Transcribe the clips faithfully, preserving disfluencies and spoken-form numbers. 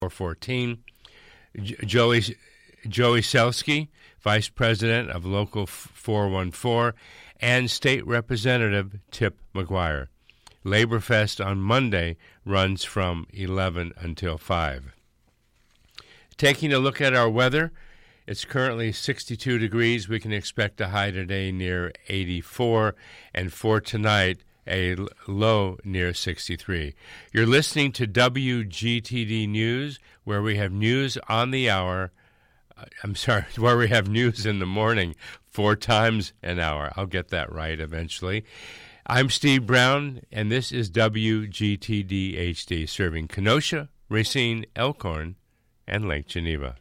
four fourteen. Joey, Joey Selski, Vice President of Local four one four, and State Representative Tip McGuire. LaborFest on Monday runs from eleven until five. Taking a look at our weather, it's currently sixty-two degrees. We can expect a high today near eighty-four, and for tonight, a low near sixty-three. You're listening to W G T D News, where we have news on the hour. Uh, I'm sorry, where we have news in the morning four times an hour. I'll get that right eventually. I'm Steve Brown, and this is W G T D H D, serving Kenosha, Racine, Elkhorn, and Lake Geneva.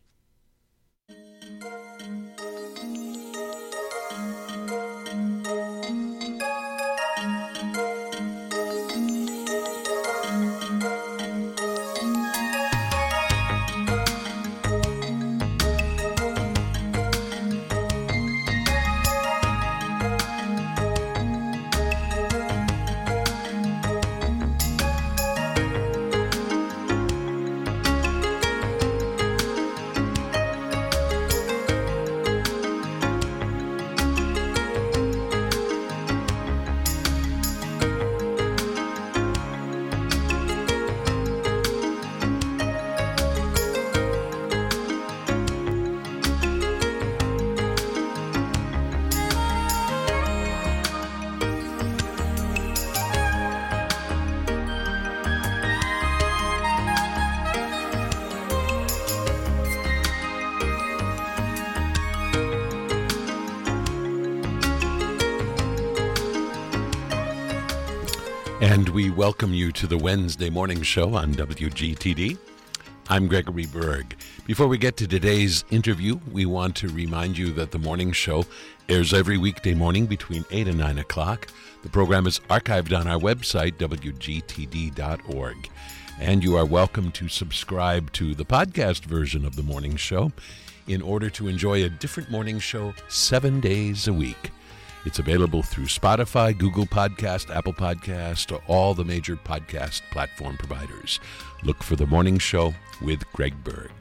And we welcome you to the Wednesday morning show on W G T D. I'm Gregory Berg. Before we get to today's interview, we want to remind you that the morning show airs every weekday morning between eight and nine o'clock. The program is archived on our website, W G T D dot org. And you are welcome to subscribe to the podcast version of the morning show in order to enjoy a different morning show seven days a week. It's available through Spotify, Google Podcast, Apple Podcast, or all the major podcast platform providers. Look for The Morning Show with Greg Berg.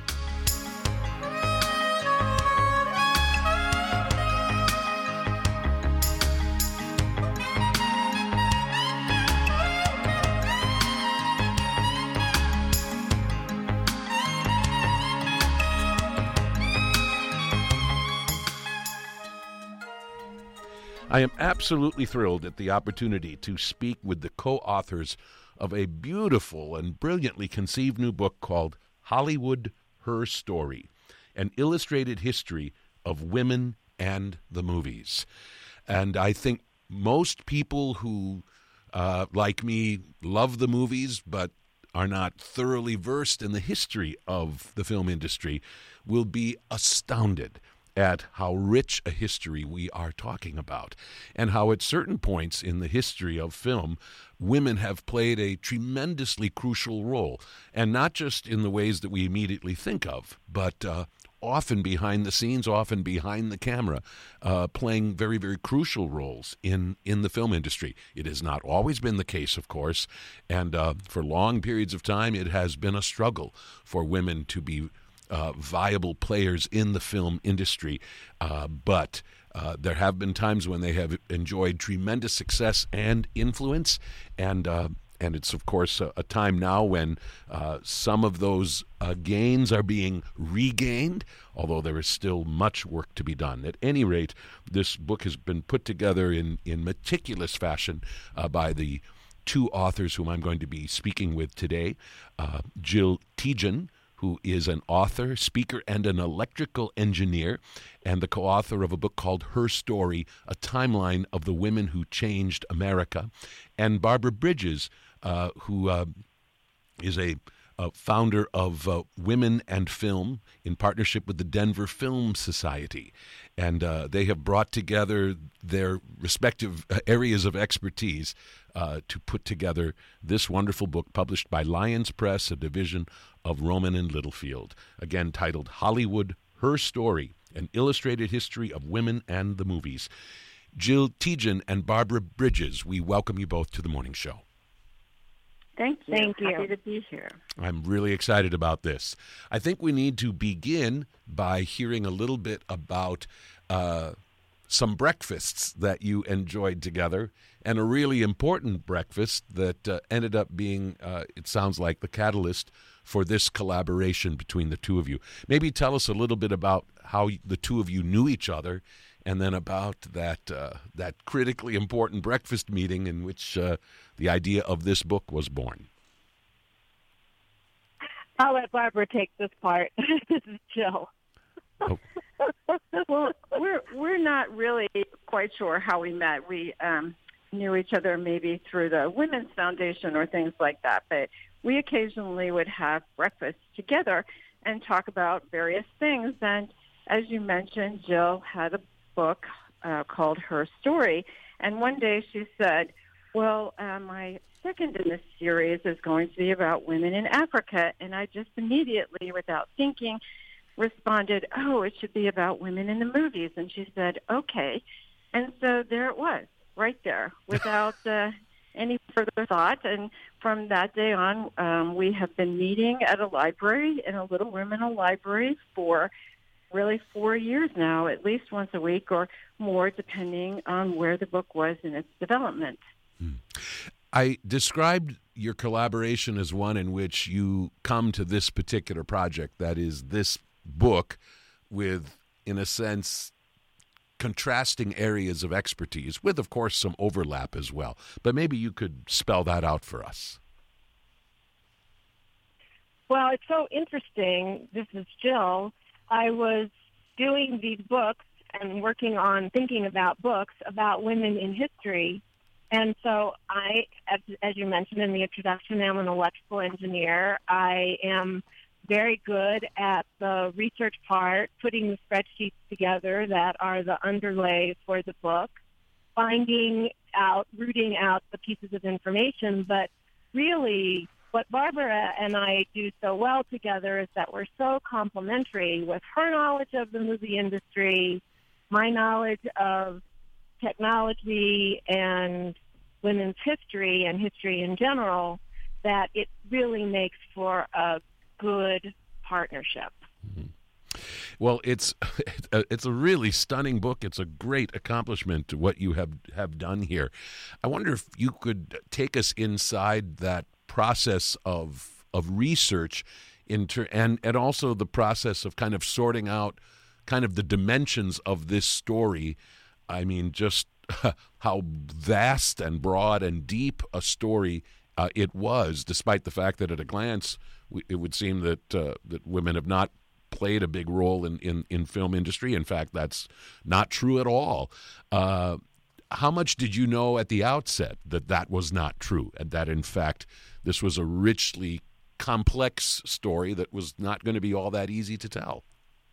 I am absolutely thrilled at the opportunity to speak with the co-authors of a beautiful and brilliantly conceived new book called Hollywood, Her Story, an illustrated history of women and the movies. And I think most people who, uh, like me, love the movies but are not thoroughly versed in the history of the film industry will be astounded at how rich a history we are talking about, and how at certain points in the history of film, women have played a tremendously crucial role, and not just in the ways that we immediately think of, but uh, often behind the scenes, often behind the camera, uh, playing very, very crucial roles in, in the film industry. It has not always been the case, of course, and uh, for long periods of time it has been a struggle for women to be Uh, viable players in the film industry, uh, but uh, there have been times when they have enjoyed tremendous success and influence, and uh, and it's of course a, a time now when uh, some of those uh, gains are being regained, although there is still much work to be done. At any rate, this book has been put together in, in meticulous fashion uh, by the two authors whom I'm going to be speaking with today, uh, Jill Tejan, who is an author, speaker, and an electrical engineer, and the co-author of a book called Her Story, A Timeline of the Women Who Changed America, and Barbara Bridges, uh, who uh, is a, a founder of uh, Women and Film in partnership with the Denver Film Society. And uh, they have brought together their respective areas of expertise uh, to put together this wonderful book published by Lyons Press, a division of Rowman and Littlefield, again titled Hollywood, Her Story, An Illustrated History of Women and the Movies. Jill Tejan and Barbara Bridges, we welcome you both to the morning show. Thank you. Thank you. Happy to be here. I'm really excited about this. I think we need to begin by hearing a little bit about uh, some breakfasts that you enjoyed together, and a really important breakfast that uh, ended up being, uh, it sounds like, the catalyst for this collaboration between the two of you. Maybe tell us a little bit about how the two of you knew each other, and then about that uh, that critically important breakfast meeting in which uh, the idea of this book was born. I'll let Barbara take this part. This is Jill. Oh. Well, we're we're not really quite sure how we met. We um, knew each other maybe through the Women's Foundation or things like that, but we occasionally would have breakfast together and talk about various things. And as you mentioned, Jill had a book uh, called Her Story, and one day she said, well, uh, my second in this series is going to be about women in Africa, and I just immediately, without thinking, responded, oh, it should be about women in the movies. And she said, okay. And so there it was, right there, without uh, any further thought. And from that day on, um, we have been meeting at a library, in a little room in a library, for really four years now, at least once a week or more, depending on where the book was in its development. Hmm. I described your collaboration as one in which you come to this particular project, that is this book, with, in a sense, contrasting areas of expertise, with, of course, some overlap as well. But maybe you could spell that out for us. Well, it's so interesting. This is Jill. I was doing these books and working on thinking about books about women in history. And so I, as, as you mentioned in the introduction, am an electrical engineer. I am very good at the research part, putting the spreadsheets together that are the underlay for the book, finding out, rooting out the pieces of information. But really, what Barbara and I do so well together is that we're so complementary, with her knowledge of the movie industry, my knowledge of technology and women's history and history in general, that it really makes for a good partnership. Mm-hmm. Well, it's it's a really stunning book. It's a great accomplishment to what you have, have done here. I wonder if you could take us inside that process of of research inter, and, and also the process of kind of sorting out kind of the dimensions of this story. I mean, just how vast and broad and deep a story uh, it was, despite the fact that at a glance we, it would seem that uh, that women have not played a big role in, in, in film industry. In fact, that's not true at all. Uh, how much did you know at the outset that that was not true, and that, in fact, this was a richly complex story that was not going to be all that easy to tell?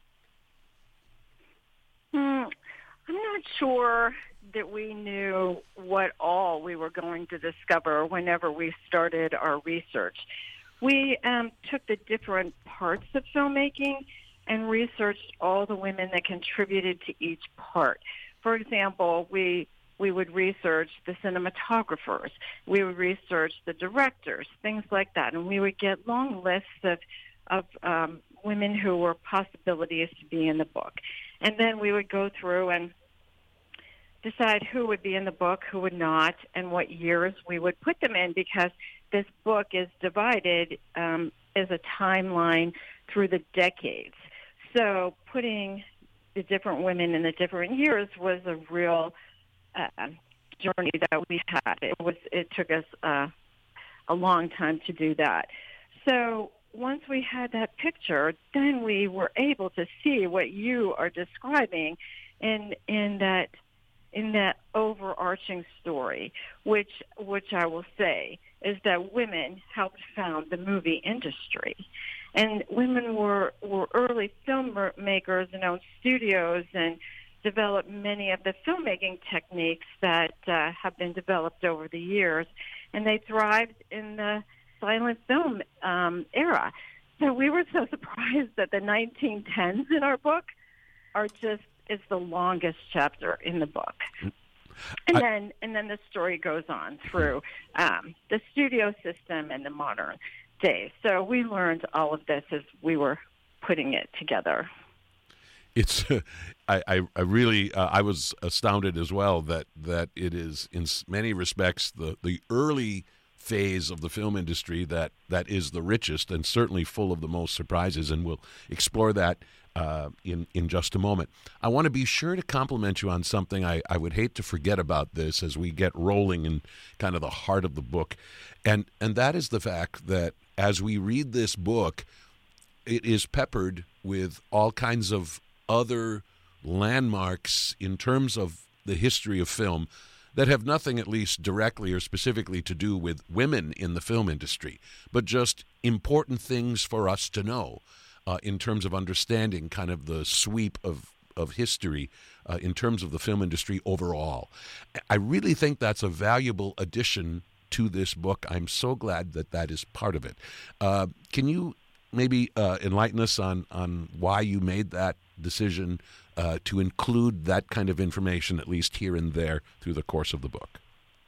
Hmm, I'm not sure that we knew what all we were going to discover whenever we started our research. We um, took the different parts of filmmaking and researched all the women that contributed to each part. For example, we we would research the cinematographers, we would research the directors, things like that, and we would get long lists of, of um, women who were possibilities to be in the book. And then we would go through and decide who would be in the book, who would not, and what years we would put them in, because this book is divided um, as a timeline through the decades. So putting the different women in the different years was a real uh, journey that we had. It was. It took us uh, a long time to do that. So once we had that picture, then we were able to see what you are describing in in that in that overarching story, which which I will say is that women helped found the movie industry. And women were, were early filmmakers and owned studios and developed many of the filmmaking techniques that uh, have been developed over the years. And they thrived in the silent film um, era. So we were so surprised that the nineteen tens in our book are just, it's the longest chapter in the book. And I, then and then the story goes on through um, the studio system and the modern days. So we learned all of this as we were putting it together. It's, I, I, I really, uh, I was astounded as well that, that it is in many respects the, the early phase of the film industry that, that is the richest and certainly full of the most surprises, and we'll explore that uh, in, in just a moment. I want to be sure to compliment you on something. I, I would hate to forget about this as we get rolling in kind of the heart of the book, and, and that is the fact that as we read this book, it is peppered with all kinds of other landmarks in terms of the history of film that have nothing, at least directly or specifically, to do with women in the film industry, but just important things for us to know uh, in terms of understanding kind of the sweep of, of history uh, in terms of the film industry overall. I really think that's a valuable addition to this book. I'm so glad that that is part of it. Uh, can you maybe uh, enlighten us on, on why you made that decision uh, to include that kind of information, at least here and there, through the course of the book?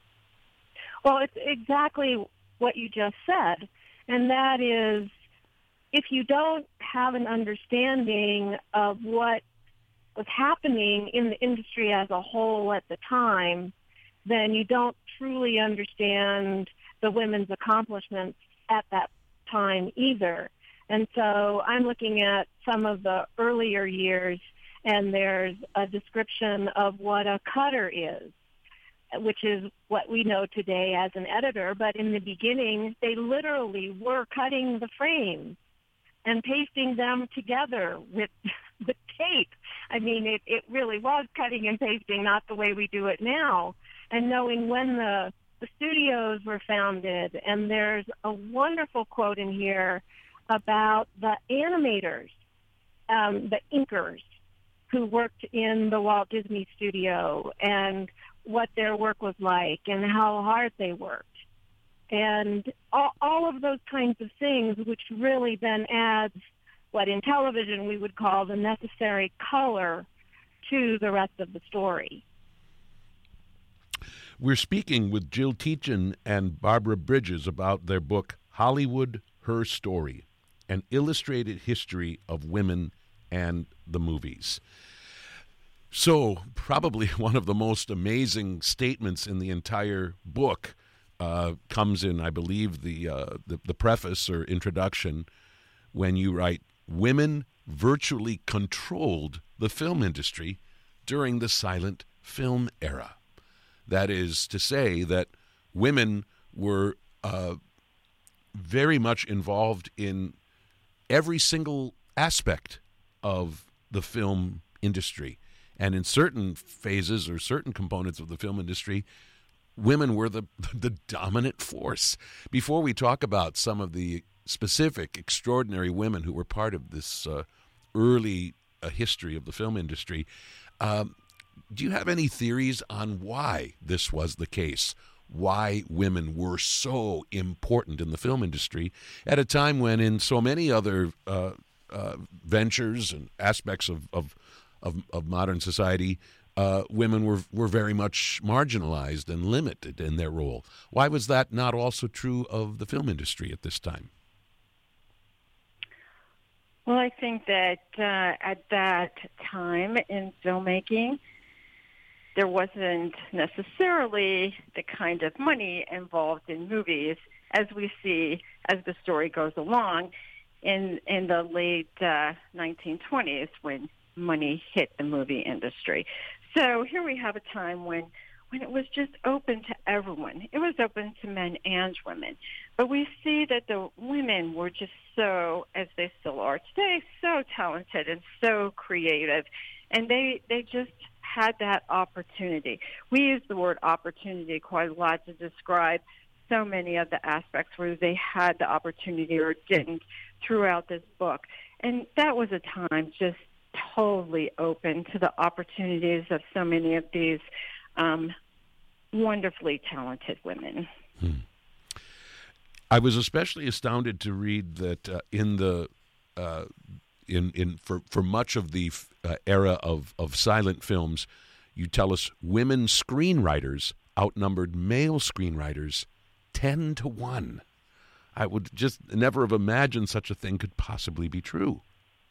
Well, it's exactly what you just said, and that is if you don't have an understanding of what was happening in the industry as a whole at the time, then you don't truly understand the women's accomplishments at that time either. And so I'm looking at some of the earlier years, and there's a description of what a cutter is, which is what we know today as an editor. But in the beginning, they literally were cutting the frames and pasting them together with the tape. I mean, it, it really was cutting and pasting, not the way we do it now. And knowing when the, the studios were founded. And there's a wonderful quote in here about the animators, um, the inkers, who worked in the Walt Disney Studio and what their work was like and how hard they worked. And all, all of those kinds of things, which really then adds what in television we would call the necessary color to the rest of the story. We're speaking with Jill Teachin and Barbara Bridges about their book, Hollywood, Her Story, an illustrated history of women and the movies. So, probably one of the most amazing statements in the entire book uh, comes in, I believe, the, uh, the the preface or introduction, when you write, "Women virtually controlled the film industry during the silent film era." That is to say that women were uh, very much involved in every single aspect of the film industry. And in certain phases or certain components of the film industry, women were the, the dominant force. Before we talk about some of the specific, extraordinary women who were part of this uh, early uh, history of the film industry, um, do you have any theories on why this was the case? Why women were so important in the film industry at a time when in so many other uh, uh, ventures and aspects of, of, of, of modern society, uh, women were, were very much marginalized and limited in their role. Why was that not also true of the film industry at this time? Well, I think that uh, at that time in filmmaking, there wasn't necessarily the kind of money involved in movies as we see as the story goes along in in the late uh, nineteen twenties when money hit the movie industry. So here we have a time when when it was just open to everyone. It was open to men and women. But we see that the women were just so, as they still are today, so talented and so creative. And they, they just had that opportunity. We use the word opportunity quite a lot to describe so many of the aspects where they had the opportunity or didn't throughout this book. And that was a time just totally open to the opportunities of so many of these um, wonderfully talented women. Hmm. I was especially astounded to read that uh, in the uh, in in for for much of the uh, era of of silent films, you tell us women screenwriters outnumbered male screenwriters ten to one. I would just never have imagined such a thing could possibly be true.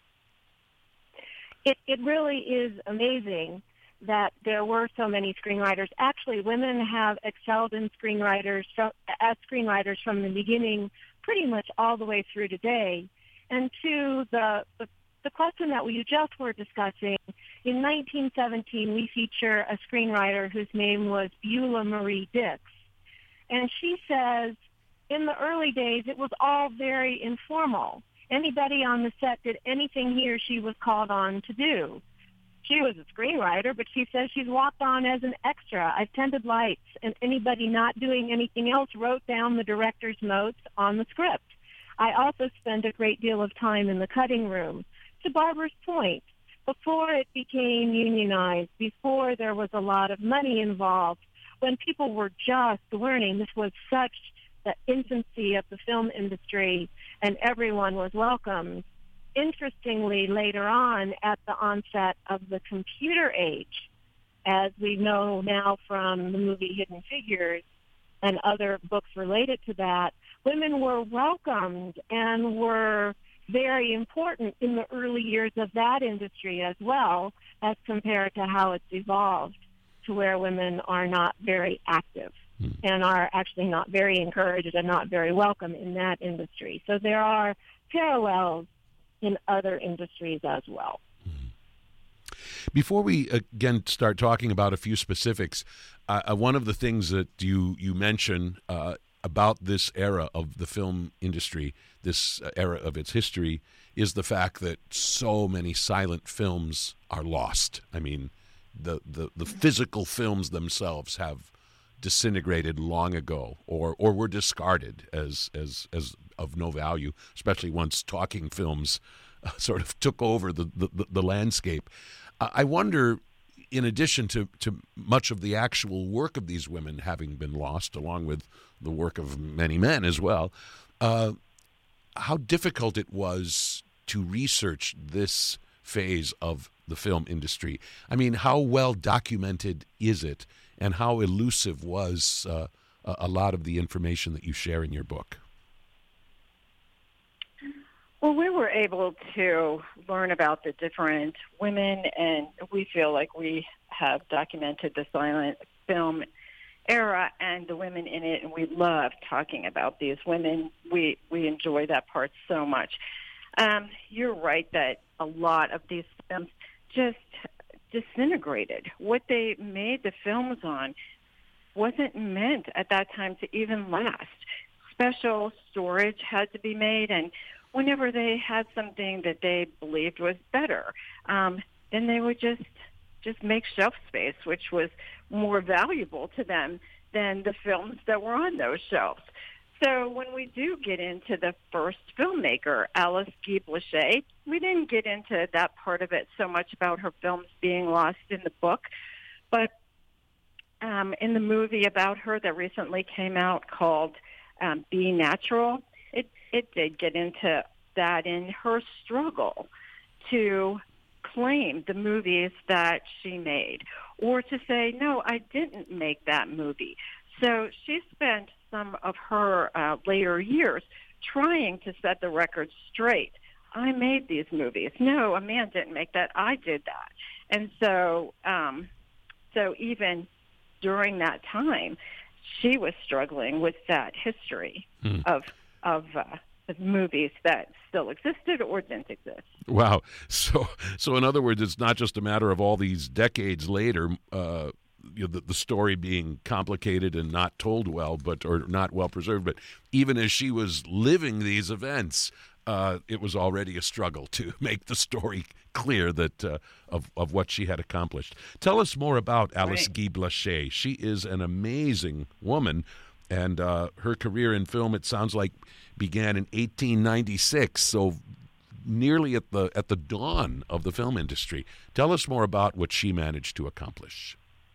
It, it really is amazing that there were so many screenwriters. Actually, women have excelled in screenwriters from, as screenwriters from the beginning, pretty much all the way through today. And to the, the the question that we just were discussing, in nineteen seventeen, we feature a screenwriter whose name was Beulah Marie Dix. And she says, in the early days, it was all very informal. Anybody on the set did anything he or she was called on to do. She was a screenwriter, but she says she's walked on as an extra. I've tended lights, and anybody not doing anything else wrote down the director's notes on the script. I also spent a great deal of time in the cutting room. To Barbara's point, before it became unionized, before there was a lot of money involved, when people were just learning, this was such the infancy of the film industry, and everyone was welcomed. Interestingly, later on, at the onset of the computer age, as we know now from the movie Hidden Figures and other books related to that, women were welcomed and were very important in the early years of that industry as well, as compared to how it's evolved to where women are not very active hmm. and are actually not very encouraged and not very welcome in that industry. So there are parallels in other industries as well. Before we again start talking about a few specifics, uh, one of the things that you you mention uh, about this era of the film industry, this era of its history, is the fact that so many silent films are lost. I mean, the the, the physical films themselves have disintegrated long ago, or or were discarded as as as of no value, especially once talking films uh, sort of took over the the, the landscape. Uh, I wonder, in addition to, to much of the actual work of these women having been lost, along with the work of many men as well, uh, how difficult it was to research this phase of the film industry. I mean, how well documented is it, and how elusive was uh, a lot of the information that you share in your book? Well, we were able to learn about the different women, and we feel like we have documented the silent film era and the women in it, and we love talking about these women. We we enjoy that part so much. Um, you're right that a lot of these films just disintegrated. What they made the films on wasn't meant at that time to even last. Special storage had to be made, and whenever they had something that they believed was better, um, then they would just just make shelf space, which was more valuable to them than the films that were on those shelves. So when we do get into the first filmmaker, Alice Guy Blaché, we didn't get into that part of it so much about her films being lost in the book, but um, in the movie about her that recently came out called um, Be Natural, it it did get into that in her struggle to claim the movies that she made, or to say, no, I didn't make that movie. So she spent some of her uh, later years trying to set the record straight. I made these movies. No, a man didn't make that. I did that. And so, um, so even during that time, she was struggling with that history hmm. of of uh, movies that still existed or didn't exist. Wow. So, so in other words, it's not just a matter of all these decades later, uh, you know, the, the story being complicated and not told well, but or not well preserved. But even as she was living these events, uh, it was already a struggle to make the story clear that uh, of of what she had accomplished. Tell us more about Alice Right. Guy Blaché. She is an amazing woman. And uh, her career in film, it sounds like, began in eighteen ninety-six, so nearly at the at the dawn of the film industry. Tell us more about what she managed to accomplish.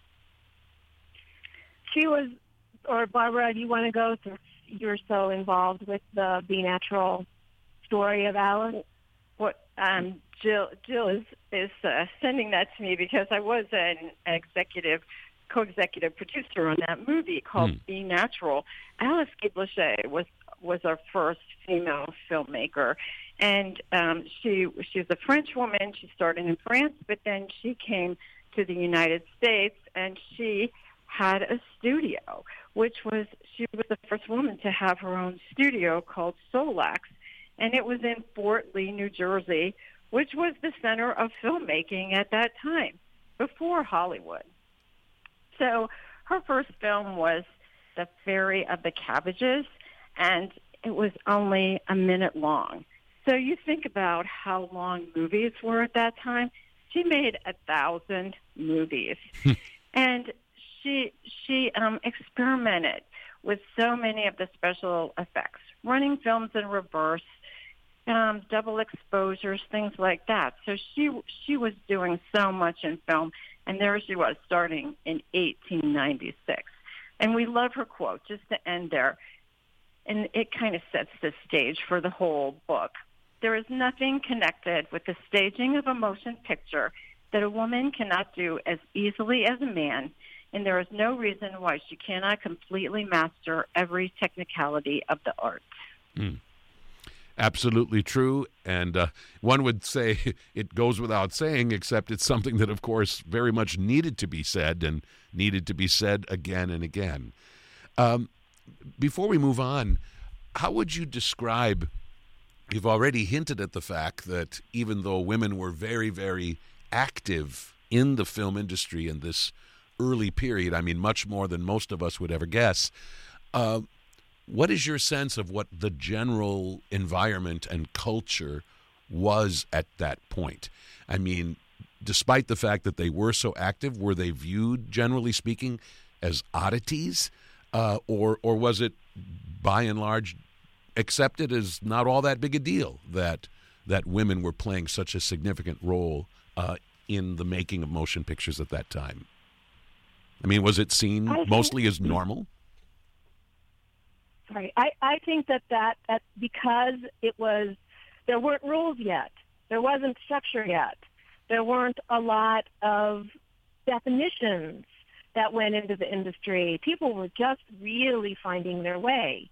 She was, or Barbara, do you want to go, since you're so involved with the Be Natural story of Alice? what um, Jill Jill is is uh, sending that to me because I was an executive, co-executive producer on that movie called Hmm. Be Natural. Alice Guy Blaché was was our first female filmmaker, and um, she she was a French woman. She started in France, but then she came to the United States, and she had a studio, which was she was the first woman to have her own studio called Solax. And it was in Fort Lee, New Jersey, which was the center of filmmaking at that time, before Hollywood. So her first film was The Fairy of the Cabbages, and it was only a minute long. So you think about how long movies were at that time. She made a thousand movies. And she she um, experimented with so many of the special effects, running films in reverse, Um, double exposures, things like that. So she she was doing so much in film, and there she was starting in eighteen ninety-six. And we love her quote, just to end there, and it kind of sets the stage for the whole book. There is nothing connected with the staging of a motion picture that a woman cannot do as easily as a man, and there is no reason why she cannot completely master every technicality of the art. Mm. Absolutely true, and uh, one would say it goes without saying, except it's something that, of course, very much needed to be said and needed to be said again and again. Um, before we move on, how would you describe, you've already hinted at the fact that even though women were very, very active in the film industry in this early period, I mean, much more than most of us would ever guess, uh, what is your sense of what the general environment and culture was at that point? I mean, despite the fact that they were so active, were they viewed, generally speaking, as oddities? Uh, or, or was it, by and large, accepted as not all that big a deal that that women were playing such a significant role uh, in the making of motion pictures at that time? I mean, was it seen I think- mostly as normal? Sorry, I, I think that, that that because it was, there weren't rules yet. There wasn't structure yet. There weren't a lot of definitions that went into the industry. People were just really finding their way.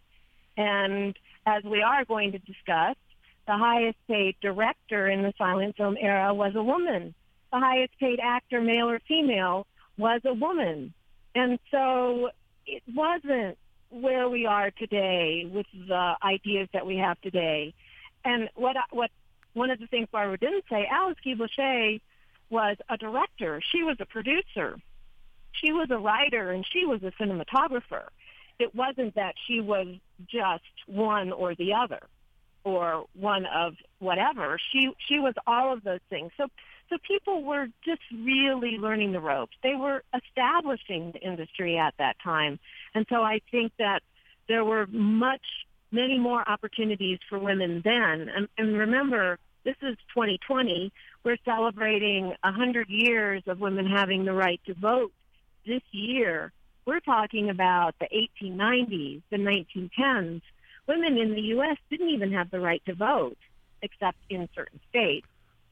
And as we are going to discuss, the highest paid director in the silent film era was a woman. The highest paid actor, male or female, was a woman. And so it wasn't where we are today with the ideas that we have today. And what what one of the things Barbara didn't say, Alice Guy Blaché was a director. She was a producer. She was a writer, and she was a cinematographer. It wasn't that she was just one or the other or one of whatever. She she was all of those things. So so people were just really learning the ropes. They were establishing the industry at that time. And so I think that there were much, many more opportunities for women then. And, and remember, this is twenty twenty. We're celebrating one hundred years of women having the right to vote this year. We're talking about the eighteen nineties, the nineteen tens. Women in the U S didn't even have the right to vote, except in certain states,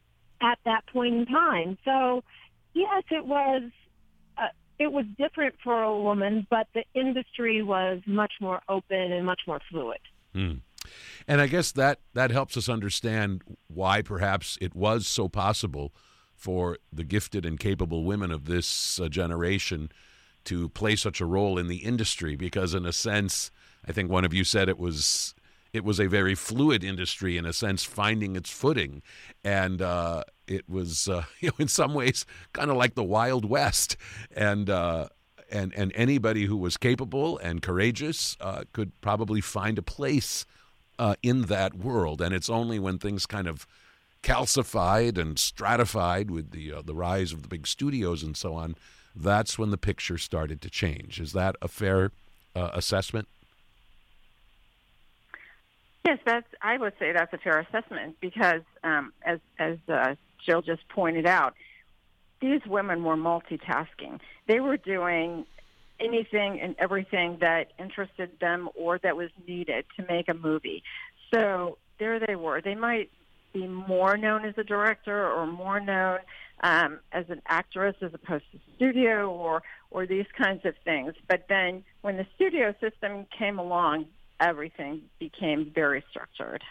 at that point in time. So, yes, it was uh, it was different for a woman, but the industry was much more open and much more fluid. Hmm. And I guess that, that helps us understand why perhaps it was so possible for the gifted and capable women of this uh, generation to play such a role in the industry, because in a sense, I think one of you said it was it was a very fluid industry, in a sense, finding its footing. And uh, it was, uh, you know, in some ways, kind of like the Wild West. And uh, and and anybody who was capable and courageous uh, could probably find a place uh, in that world. And it's only when things kind of calcified and stratified with the uh, the rise of the big studios and so on, that's when the picture started to change. Is that a fair uh, assessment? Yes, that's. I would say that's a fair assessment because, um, as as uh, Jill just pointed out, these women were multitasking. They were doing anything and everything that interested them or that was needed to make a movie. So there they were. They might be more known as a director or more known um, as an actress as opposed to studio or or these kinds of things. But then when the studio system came along, everything became very structured.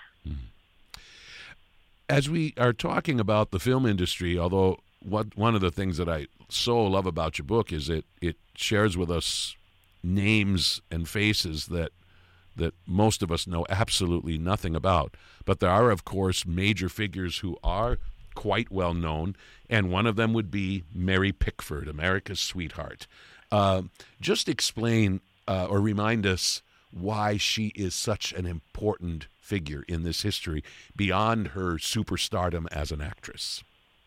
As we are talking about the film industry, although what, one of the things that I so love about your book is it, it shares with us names and faces that that most of us know absolutely nothing about. But there are, of course, major figures who are quite well known, and one of them would be Mary Pickford, America's sweetheart. Uh, just explain uh, or remind us why she is such an important figure in this history beyond her superstardom as an actress.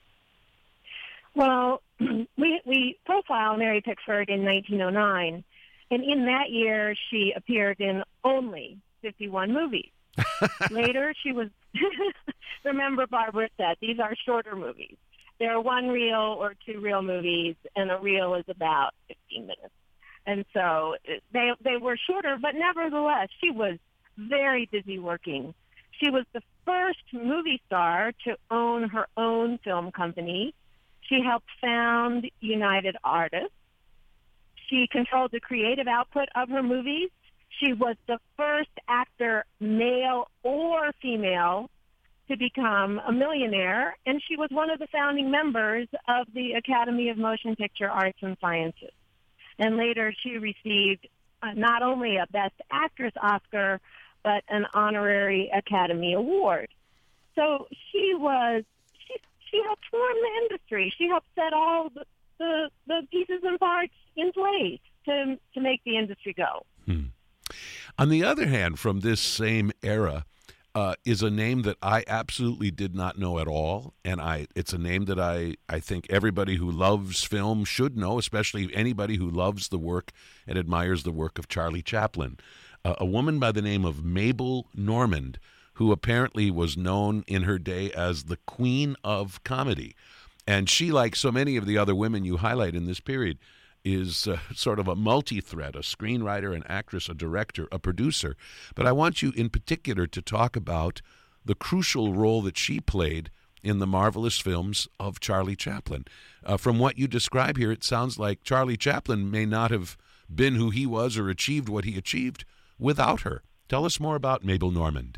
Well, we, we profiled Mary Pickford in nineteen oh nine, and in that year she appeared in only fifty-one movies. Later, she was, remember Barbara said, these are shorter movies. There are one reel or two reel movies, and a reel is about fifteen minutes. And so they they were shorter, but nevertheless, she was very busy working. She was the first movie star to own her own film company. She helped found United Artists. She controlled the creative output of her movies. She was the first actor, male or female, to become a millionaire, and she was one of the founding members of the Academy of Motion Picture Arts and Sciences. And later she received uh, not only a Best Actress Oscar, but an honorary Academy Award. So she was, she, she helped form the industry. She helped set all the, the, the pieces and parts in place to, to make the industry go. Hmm. On the other hand, from this same era, Uh, is a name that I absolutely did not know at all, and I it's a name that I, I think everybody who loves film should know, especially anybody who loves the work and admires the work of Charlie Chaplin. Uh, a woman by the name of Mabel Normand, who apparently was known in her day as the Queen of Comedy. And she, like so many of the other women you highlight in this period, is uh, sort of a multi-threat, a screenwriter, an actress, a director, a producer. But I want you in particular to talk about the crucial role that she played in the marvelous films of Charlie Chaplin. Uh, from what you describe here, it sounds like Charlie Chaplin may not have been who he was or achieved what he achieved without her. Tell us more about Mabel Normand.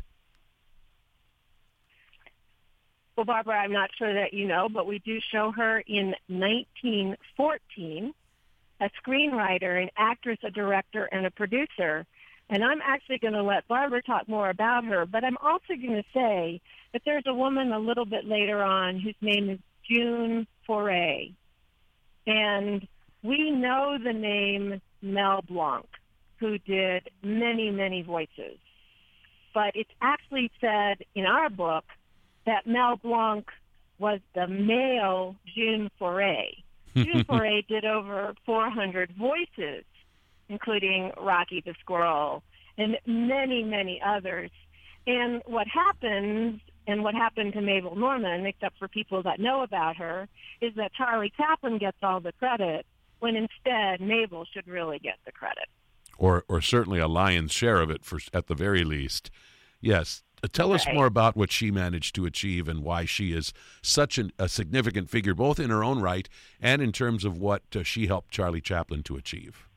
Well, Barbara, I'm not sure that you know, but we do show her in nineteen fourteen, a screenwriter, an actress, a director, and a producer. And I'm actually going to let Barbara talk more about her, but I'm also going to say that there's a woman a little bit later on whose name is June Foray. And we know the name Mel Blanc, who did many, many voices. But it's actually said in our book that Mel Blanc was the male June Foray. June Foray did over four hundred voices, including Rocky the Squirrel and many, many others. And what happens, and what happened to Mabel Normand, except for people that know about her, is that Charlie Chaplin gets all the credit, when instead Mabel should really get the credit. Or or certainly a lion's share of it, for at the very least. Yes. Tell us Right. more about what she managed to achieve and why she is such an, a significant figure, both in her own right and in terms of what uh, she helped Charlie Chaplin to achieve.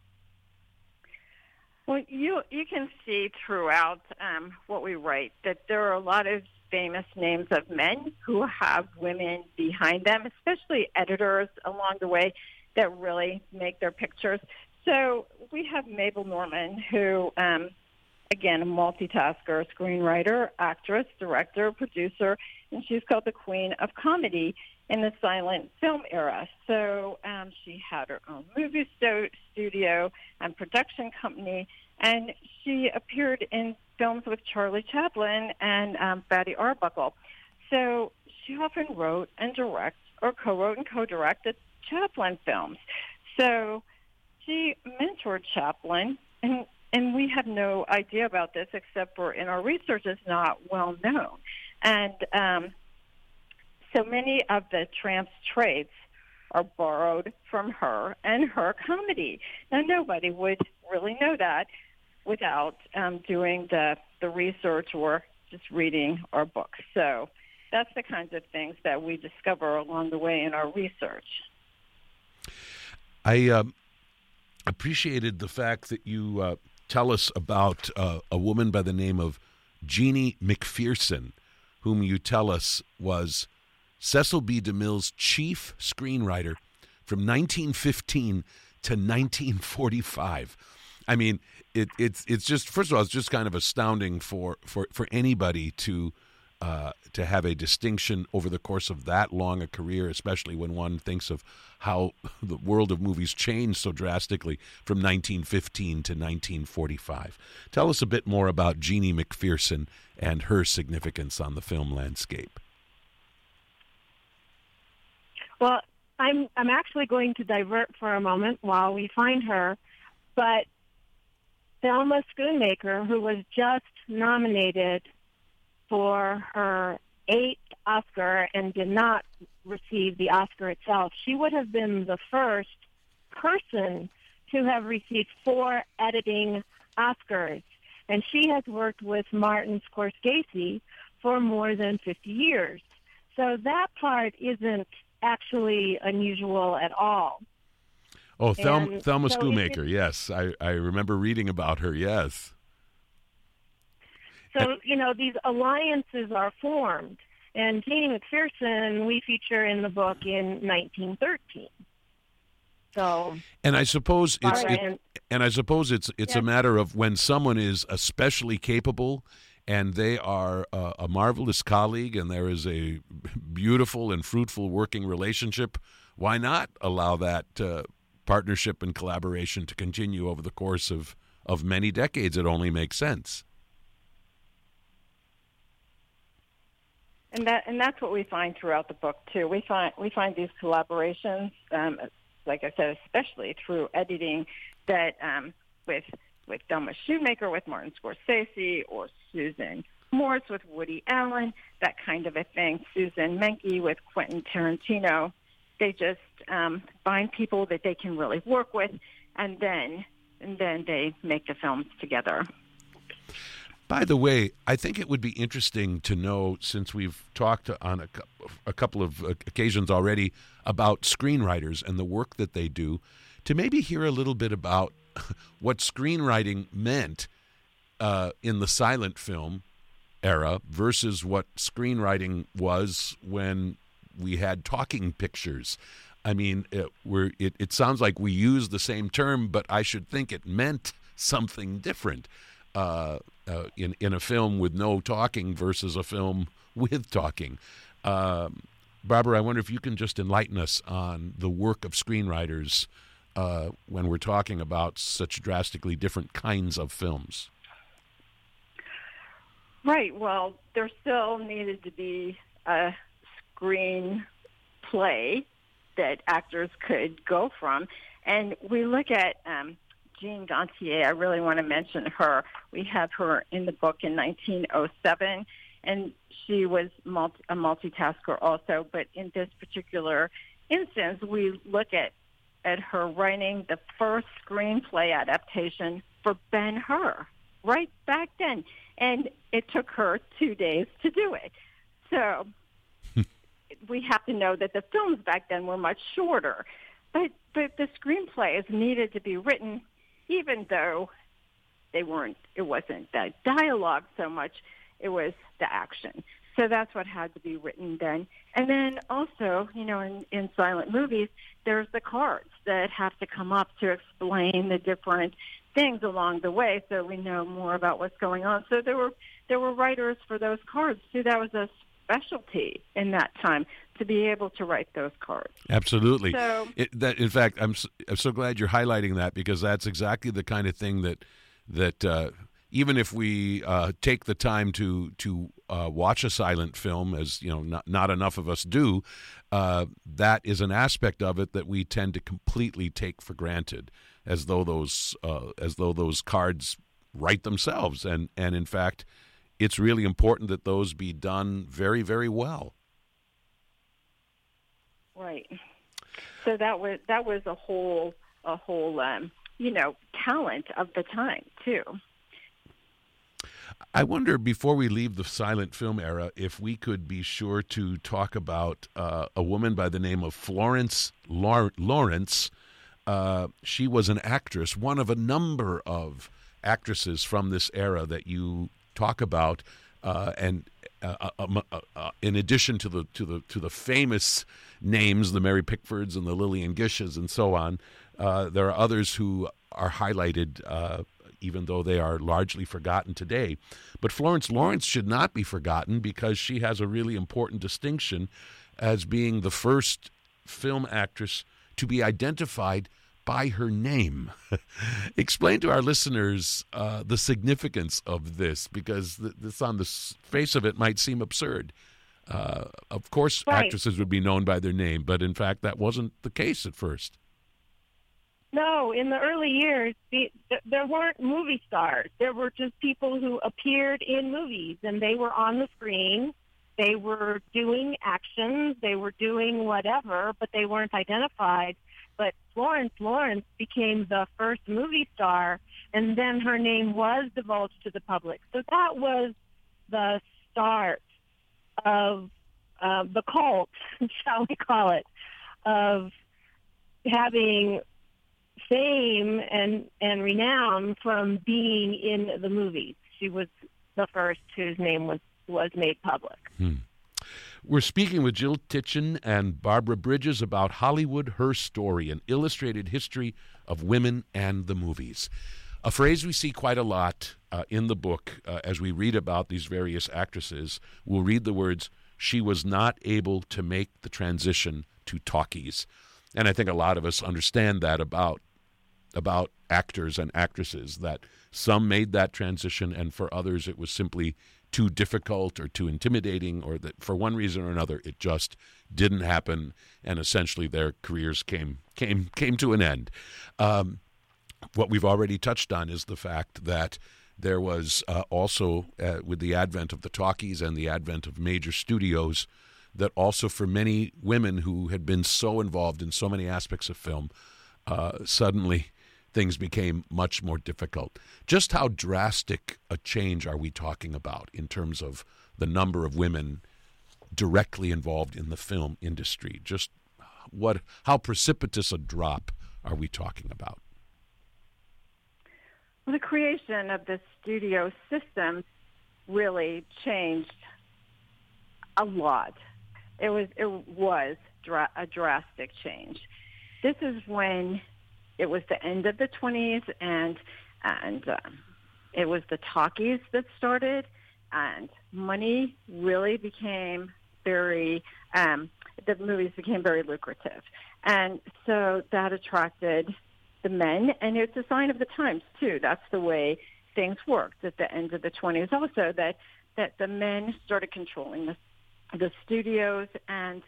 Well, you you can see throughout um, what we write that there are a lot of famous names of men who have women behind them, especially editors along the way that really make their pictures. So we have Mabel Normand, who, um, again, a multitasker, screenwriter, actress, director, producer, and she's called the Queen of Comedy in the silent film era. So um, she had her own movie sto- studio and production company, and she appeared in films with Charlie Chaplin and um, Fatty Arbuckle. So she often wrote and directed, or co-wrote and co-directed Chaplin films. So she mentored Chaplin, and and we have no idea about this except for in our research it's not well known. And um, so many of the tramp's traits are borrowed from her and her comedy. Now, nobody would really know that without um, doing the, the research or just reading our books. So that's the kinds of things that we discover along the way in our research. I uh, appreciated the fact that you uh, tell us about uh, a woman by the name of Jeannie McPherson, whom you tell us was Cecil B. DeMille's chief screenwriter from nineteen fifteen to nineteen forty-five. I mean, it, it's it's just, first of all, it's just kind of astounding for, for, for anybody to uh, to have a distinction over the course of that long a career, especially when one thinks of how the world of movies changed so drastically from nineteen fifteen to nineteen forty-five. Tell us a bit more about Jeannie McPherson and her significance on the film landscape. Well, I'm I'm actually going to divert for a moment while we find her, but Thelma Schoonmaker, who was just nominated for her eighth Oscar and did not receive the Oscar itself, she would have been the first person to have received four editing Oscars. And she has worked with Martin Scorsese for more than fifty years. So that part isn't actually unusual at all. Oh, Thelma, And Thelma so Schoonmaker, it- yes. I, I remember reading about her, yes. So, you know, these alliances are formed. And Jeannie McPherson, we feature in the book in nineteen thirteen. So, And I suppose it's Right, it, and- and I suppose it's it's Yeah. a matter of when someone is especially capable and they are a, a marvelous colleague and there is a beautiful and fruitful working relationship, why not allow that uh, partnership and collaboration to continue over the course of, of many decades? It only makes sense. And that and that's what we find throughout the book too. We find we find these collaborations, um, like I said, especially through editing, that um, with with Thelma Schoonmaker, with Martin Scorsese, or Susan Morse with Woody Allen, that kind of a thing. Susan Menke with Quentin Tarantino. They just um, find people that they can really work with, and then and then they make the films together. By the way, I think it would be interesting to know, since we've talked on a, cou- a couple of occasions already about screenwriters and the work that they do, to maybe hear a little bit about what screenwriting meant uh, in the silent film era versus what screenwriting was when we had talking pictures. I mean, it, we're, it, it sounds like we use the same term, but I should think it meant something different. Uh, uh, in in a film with no talking versus a film with talking. Um, Barbara, I wonder if you can just enlighten us on the work of screenwriters uh, when we're talking about such drastically different kinds of films. Right. Well, there still needed to be a screenplay that actors could go from. And we look at um, Jean Gantier. I really want to mention her. We have her in the book in nineteen oh seven, and she was multi- a multitasker also. But in this particular instance, we look at, at her writing the first screenplay adaptation for Ben-Hur right back then. And it took her two days to do it. So we have to know that the films back then were much shorter. But, but the screenplays needed to be written, even though they weren't, it wasn't the dialogue so much, it was the action. So that's what had to be written then. And then also, you know, in, in silent movies, there's the cards that have to come up to explain the different things along the way so we know more about what's going on. So there were there were writers for those cards too. That was a specialty in that time, to be able to write those cards. Absolutely. So, it, that, in fact, I'm so, I'm so glad you're highlighting that, because that's exactly the kind of thing that that uh, even if we uh, take the time to to uh, watch a silent film, as you know, not not enough of us do, uh, that is an aspect of it that we tend to completely take for granted, as though those uh, as though those cards write themselves, and and in fact, it's really important that those be done very, very well. right. So that was that was a whole a whole um, you know talent of the time too. I wonder, before we leave the silent film era, if we could be sure to talk about uh, a woman by the name of Florence Lar- Lawrence. Uh, she was an actress, one of a number of actresses from this era that you talk about, uh, and uh, uh, uh, uh, in addition to the to the to the famous names, the Mary Pickfords and the Lillian Gishes and so on, uh, there are others who are highlighted, uh, even though they are largely forgotten today. But Florence Lawrence should not be forgotten because she has a really important distinction as being the first film actress to be identified by her name. Explain to our listeners uh, the significance of this, because th- this, on the face of it, might seem absurd. Uh, of course, right. actresses would be known by their name, but in fact, that wasn't the case at first. No, in the early years, the, th- there weren't movie stars. There were just people who appeared in movies, and they were on the screen. They were doing actions. They were doing whatever, but they weren't identified. But Florence Lawrence became the first movie star, and then her name was divulged to the public. So that was the start of uh, the cult, shall we call it, of having fame and, and renown from being in the movies. She was the first whose name was, was made public. Hmm. We're speaking with Jill Titchen and Barbara Bridges about Hollywood, Her Story, an illustrated history of women and the movies. A phrase we see quite a lot uh, in the book uh, as we read about these various actresses. We'll read the words, "She was not able to make the transition to talkies." And I think a lot of us understand that about about actors and actresses, that some made that transition and for others it was simply too difficult or too intimidating, or that for one reason or another it just didn't happen, and essentially their careers came came came to an end. Um, what we've already touched on is the fact that there was uh, also, uh, with the advent of the talkies and the advent of major studios, that also for many women who had been so involved in so many aspects of film, uh, suddenly things became much more difficult. Just how drastic a change are we talking about in terms of the number of women directly involved in the film industry? Just what, how precipitous a drop are we talking about? Well, the creation of the studio system really changed a lot. It was it was dra- a drastic change. This is when it was the end of the twenties, and and uh, it was the talkies that started, and money really became very, um, the movies became very lucrative. And so that attracted the men, and it's a sign of the times, too. That's the way things worked at the end of the twenties also, that, that the men started controlling the, the studios, and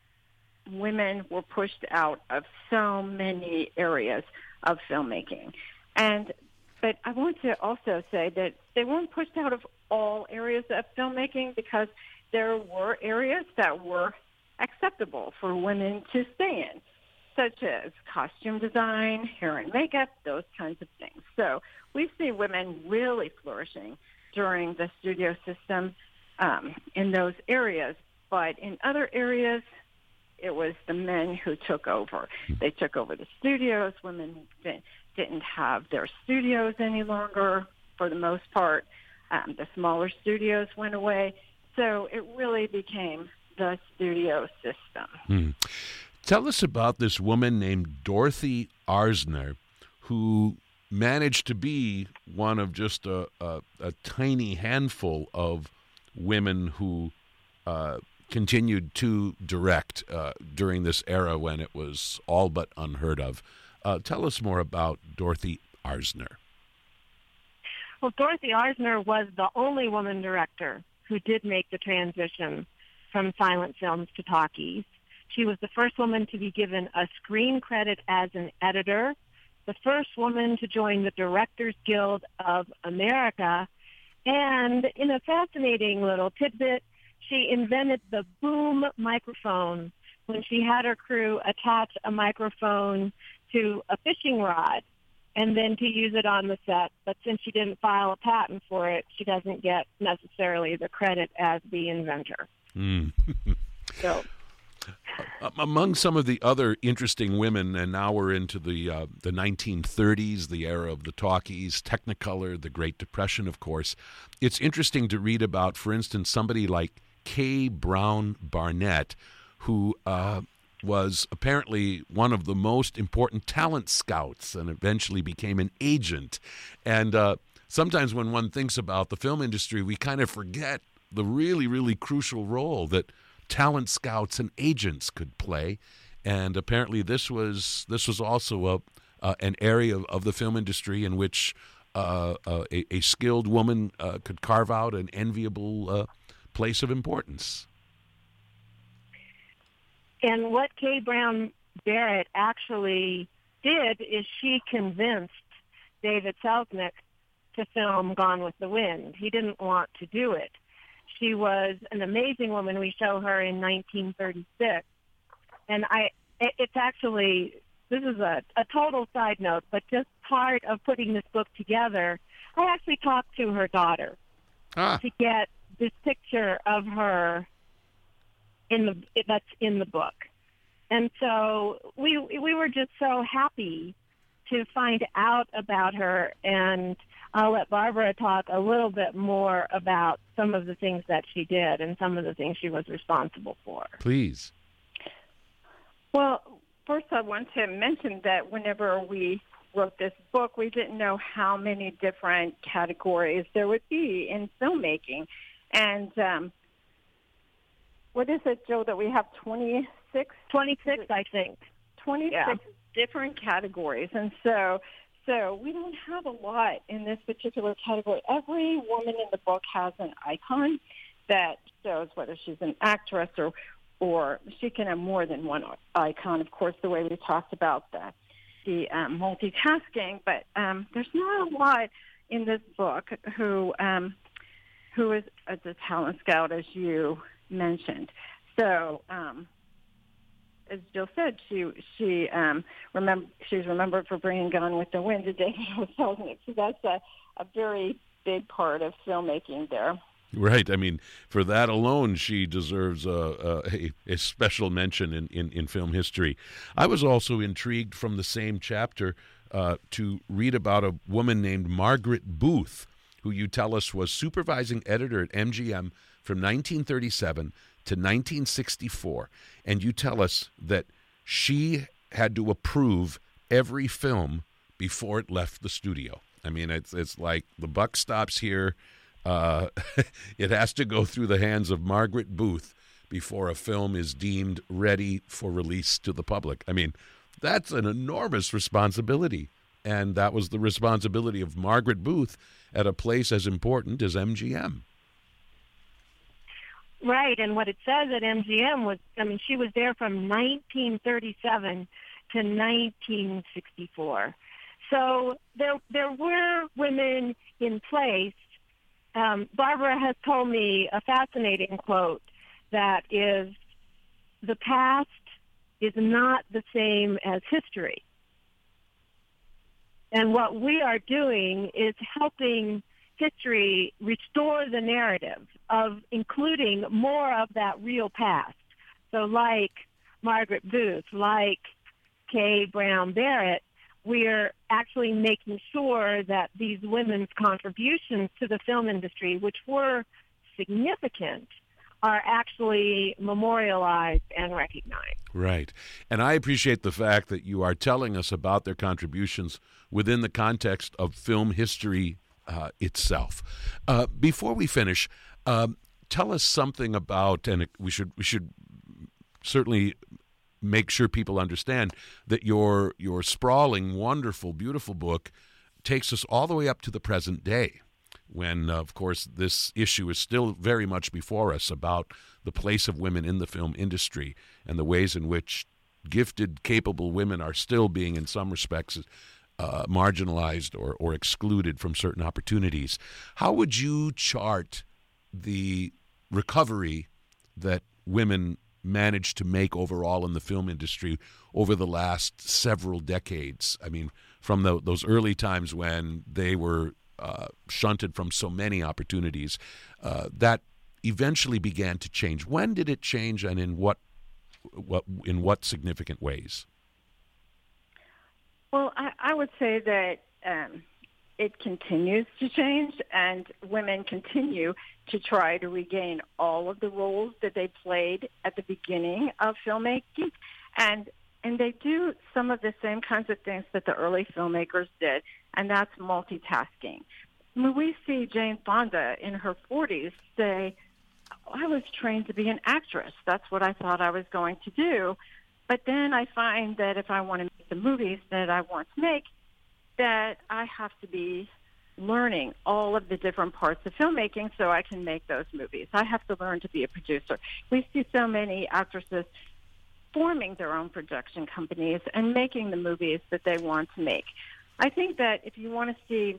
women were pushed out of so many areas of filmmaking. And but I want to also say that they weren't pushed out of all areas of filmmaking, because there were areas that were acceptable for women to stay in, such as costume design, hair and makeup, those kinds of things. So we see women really flourishing during the studio system um, in those areas. But in other areas, it was the men who took over. They took over the studios. Women didn't have their studios any longer for the most part. Um, the smaller studios went away. So it really became the studio system. Hmm. Tell us about this woman named Dorothy Arzner, who managed to be one of just a, a, a tiny handful of women who uh, continued to direct uh, during this era when it was all but unheard of. Uh, tell us more about Dorothy Arzner. Well, Dorothy Arzner was the only woman director who did make the transition from silent films to talkies. She was the first woman to be given a screen credit as an editor, the first woman to join the Directors Guild of America, and in a fascinating little tidbit, she invented the boom microphone when she had her crew attach a microphone to a fishing rod and then to use it on the set. But since she didn't file a patent for it, she doesn't get necessarily the credit as the inventor. Mm. So, among some of the other interesting women, and now we're into the uh, the nineteen thirties, the era of the talkies, Technicolor, the Great Depression, of course. It's interesting to read about, for instance, somebody like Kay Brown Barnett, who uh, was apparently one of the most important talent scouts and eventually became an agent. And uh, sometimes when one thinks about the film industry, we kind of forget the really, really crucial role that talent scouts and agents could play. And apparently this was this was also a uh, an area of, of the film industry in which uh, uh, a, a skilled woman uh, could carve out an enviable uh, place of importance. and what Kay Brown Barrett actually did is she convinced David Selznick to film Gone with the Wind. He didn't want to do it. She was an amazing woman. We show her in nineteen thirty-six. And I, it, it's actually, this is a, a total side note, but just part of putting this book together, I actually talked to her daughter ah. to get this picture of her in the that's in the book. And so we we were just so happy to find out about her, and I'll let Barbara talk a little bit more about some of the things that she did and some of the things she was responsible for. Please. Well, first I want to mention that whenever we wrote this book, we didn't know how many different categories there would be in filmmaking. And um, what is it, Joe, that we have twenty-six? twenty-six, I think. twenty-six Yeah. different categories. And so so we don't have a lot in this particular category. Every woman in the book has an icon that shows whether she's an actress or or she can have more than one icon, of course, the way we talked about the, the um, multitasking. But um, there's not a lot in this book who um, who is a, a talent scout, as you mentioned. So um, as Jill said, she she um, remember she's remembered for bringing Gone with the Wind to David Selznick. So that's a, a very big part of filmmaking there. Right. I mean, for that alone, she deserves a, a, a special mention in, in, in film history. I was also intrigued from the same chapter uh, to read about a woman named Margaret Booth, who you tell us was supervising editor at M G M from nineteen thirty-seven to nineteen sixty-four. And you tell us that she had to approve every film before it left the studio. I mean, it's it's like the buck stops here. Uh, it has to go through the hands of Margaret Booth before a film is deemed ready for release to the public. I mean, that's an enormous responsibility. And that was the responsibility of Margaret Booth at a place as important as M G M. Right, and what it says at M G M was, I mean, she was there from nineteen thirty-seven to nineteen sixty-four. So there there were women in place. Um, Barbara has told me a fascinating quote that is, the past is not the same as history. And what we are doing is helping history restore the narrative of including more of that real past. So like Margaret Booth, like Kay Brown Barrett, we're actually making sure that these women's contributions to the film industry, which were significant, are actually memorialized and recognized. Right. And I appreciate the fact that you are telling us about their contributions within the context of film history uh, itself. Uh, before we finish, um, tell us something about, and we should we should certainly make sure people understand that your your sprawling, wonderful, beautiful book takes us all the way up to the present day, when, uh, of course, this issue is still very much before us about the place of women in the film industry and the ways in which gifted, capable women are still being, in some respects, uh, marginalized or, or excluded from certain opportunities. How would you chart the recovery that women managed to make overall in the film industry over the last several decades? I mean, from the, those early times when they were uh, shunted from so many opportunities, uh, that eventually began to change. When did it change, and in what, what in what significant ways? Well, I, I would say that um, it continues to change, and women continue to try to regain all of the roles that they played at the beginning of filmmaking, and and they do some of the same kinds of things that the early filmmakers did, and that's multitasking. I mean, we see Jane Fonda in her forties say, I was trained to be an actress. That's what I thought I was going to do. But then I find that if I want to make the movies that I want to make, that I have to be learning all of the different parts of filmmaking so I can make those movies. I have to learn to be a producer. We see so many actresses forming their own production companies and making the movies that they want to make. I think that if you want to see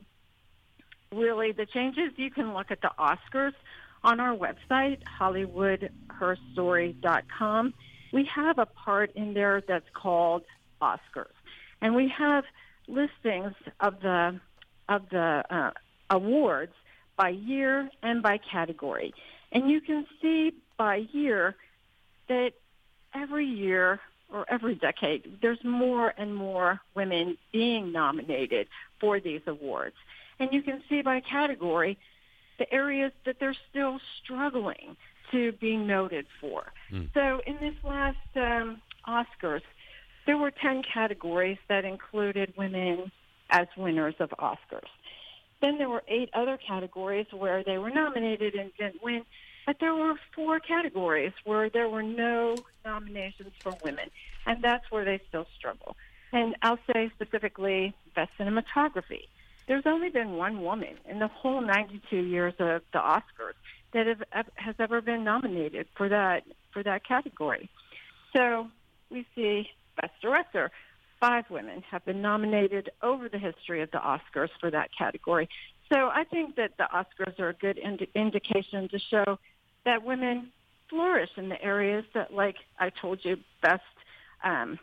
really the changes, you can look at the Oscars on our website, Hollywood Her Story dot com. We have a part in there that's called Oscars, and we have listings of the of the uh, awards by year and by category. And you can see by year that every year or every decade, there's more and more women being nominated for these awards. And you can see by category the areas that they're still struggling to be noted for. Mm. So in this last um, Oscars, there were ten categories that included women as winners of Oscars. Then there were eight other categories where they were nominated and didn't win, but there were four categories where there were no nominations for women, and that's where they still struggle. And I'll say specifically Best Cinematography. There's only been one woman in the whole ninety-two years of the Oscars that have, has ever been nominated for that for that category. So we see Best Director. Five women have been nominated over the history of the Oscars for that category. So I think that the Oscars are a good indi- indication to show that women flourish in the areas that, like I told you, best um,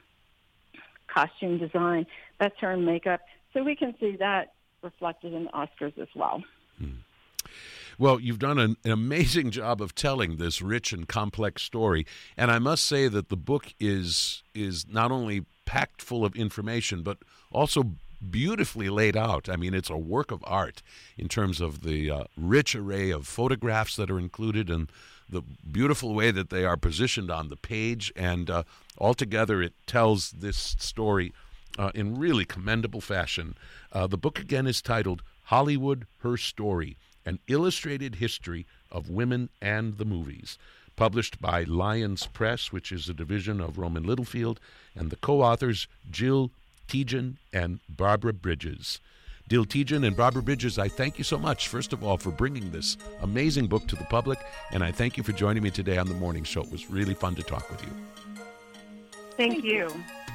costume design, best hair and makeup. So we can see that reflected in the Oscars as well. Hmm. Well, you've done an, an amazing job of telling this rich and complex story, and I must say that the book is is not only packed full of information, but also beautifully laid out. I mean, it's a work of art in terms of the uh, rich array of photographs that are included and the beautiful way that they are positioned on the page, and uh, altogether it tells this story uh, in really commendable fashion. Uh, the book again is titled Hollywood, Her Story, An Illustrated History of Women and the Movies, published by Lyons Press, which is a division of Rowman Littlefield, and the co-authors Jill Tejan and Barbara Bridges. Jill Tejan and Barbara Bridges, I thank you so much, first of all, for bringing this amazing book to the public, and I thank you for joining me today on The Morning Show. It was really fun to talk with you. Thank you.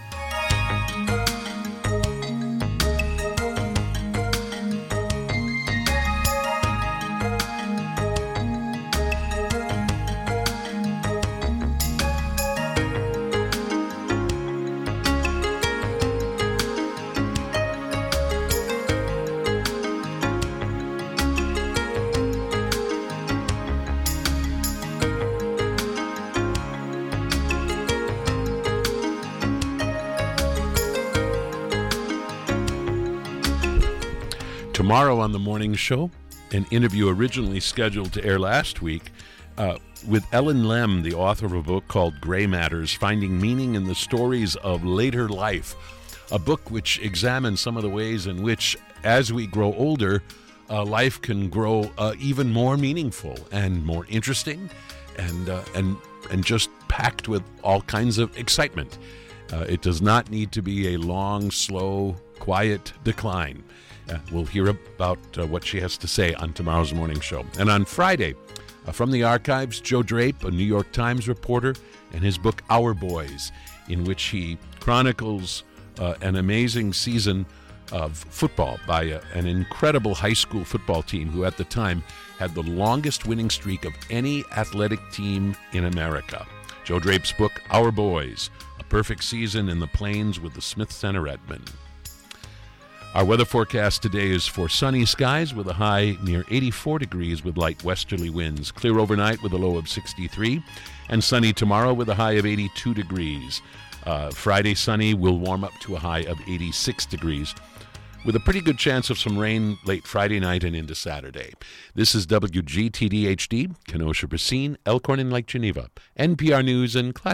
Tomorrow on The Morning Show, an interview originally scheduled to air last week uh, with Ellen Lem, the author of a book called Gray Matters, Finding Meaning in the Stories of Later Life, a book which examines some of the ways in which, as we grow older, uh, life can grow uh, even more meaningful and more interesting and, uh, and, and just packed with all kinds of excitement. Uh, it does not need to be a long, slow, quiet decline. Uh, we'll hear about uh, what she has to say on tomorrow's morning show. And on Friday, uh, from the archives, Joe Drape, a New York Times reporter, and his book Our Boys, in which he chronicles uh, an amazing season of football by a, an incredible high school football team who at the time had the longest winning streak of any athletic team in America. Joe Drape's book Our Boys, A Perfect Season in the Plains with the Smith Center Edmond. Our weather forecast today is for sunny skies with a high near eighty-four degrees with light westerly winds. Clear overnight with a low of sixty-three. And sunny tomorrow with a high of eighty-two degrees. Uh, Friday sunny will warm up to a high of eighty-six degrees, with a pretty good chance of some rain late Friday night and into Saturday. This is W G T D H D, Kenosha, Racine, Elkhorn, and Lake Geneva, N P R News and Classic.